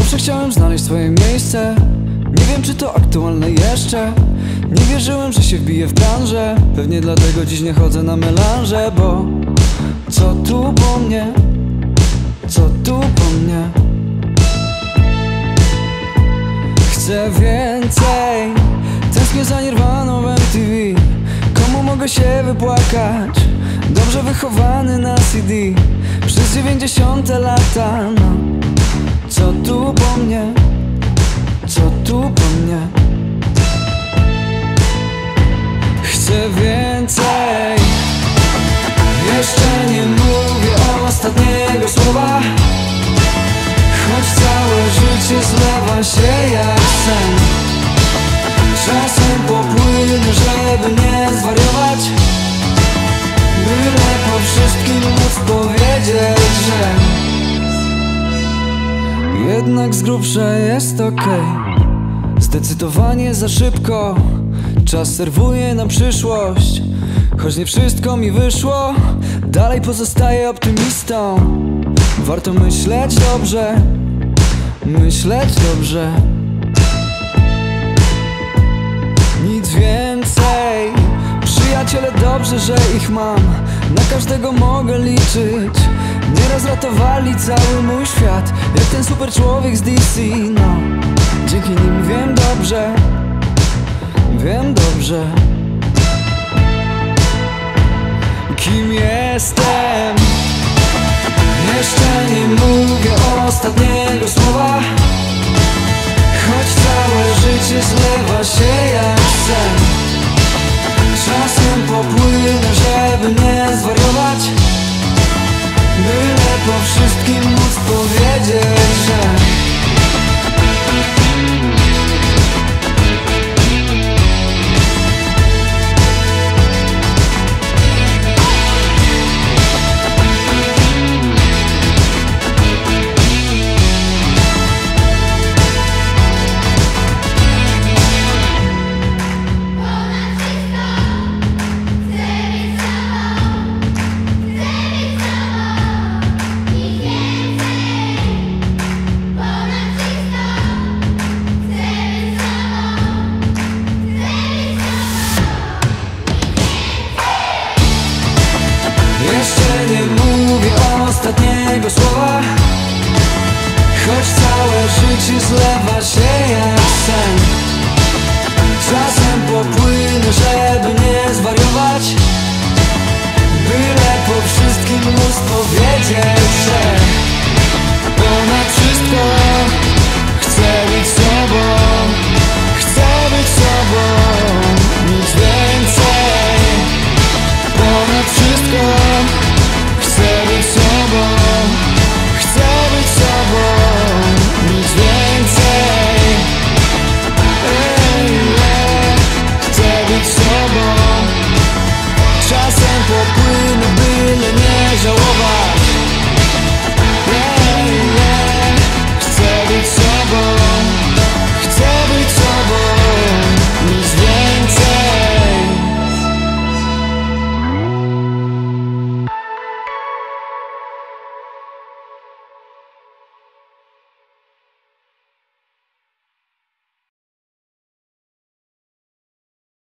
Zawsze chciałem znaleźć swoje miejsce. Nie wiem, czy to aktualne jeszcze. Nie wierzyłem, że się wbiję w branżę. Pewnie dlatego dziś nie chodzę na melanże. Bo co tu po mnie? Co tu po mnie? Chcę więcej. Tęsknię za Nirwaną w MTV. Komu mogę się wypłakać? Dobrze wychowany na CD przez 90 lata, no. Co tu po mnie? Co tu po mnie? Chcę więcej. Jeszcze nie mówię ostatniego słowa, choć całe życie zlewa się jak sen. Czasem popłynę, żeby nie zwariować, byle po wszystkim móc powiedzieć, że jednak z grubsza jest okej. Zdecydowanie za szybko. Czas serwuje na przyszłość. Choć nie wszystko mi wyszło, dalej pozostaję optymistą. Warto myśleć dobrze, myśleć dobrze. Nic więcej. Przyjaciele, dobrze, że ich mam. Na każdego mogę liczyć. Nieraz ratowali cały mój świat, jak ten super człowiek z DC, no. Dzięki nim wiem dobrze, wiem dobrze, kim jestem. Jeszcze nie mówię ostatniego słowa, choć całe życie zlewa się jak sen. Czasem popłynę, żeby nie zwariować, byle po wszystkim móc powiedzieć, że jeszcze nie mówię ostatniego słowa, choć całe życie zlewa się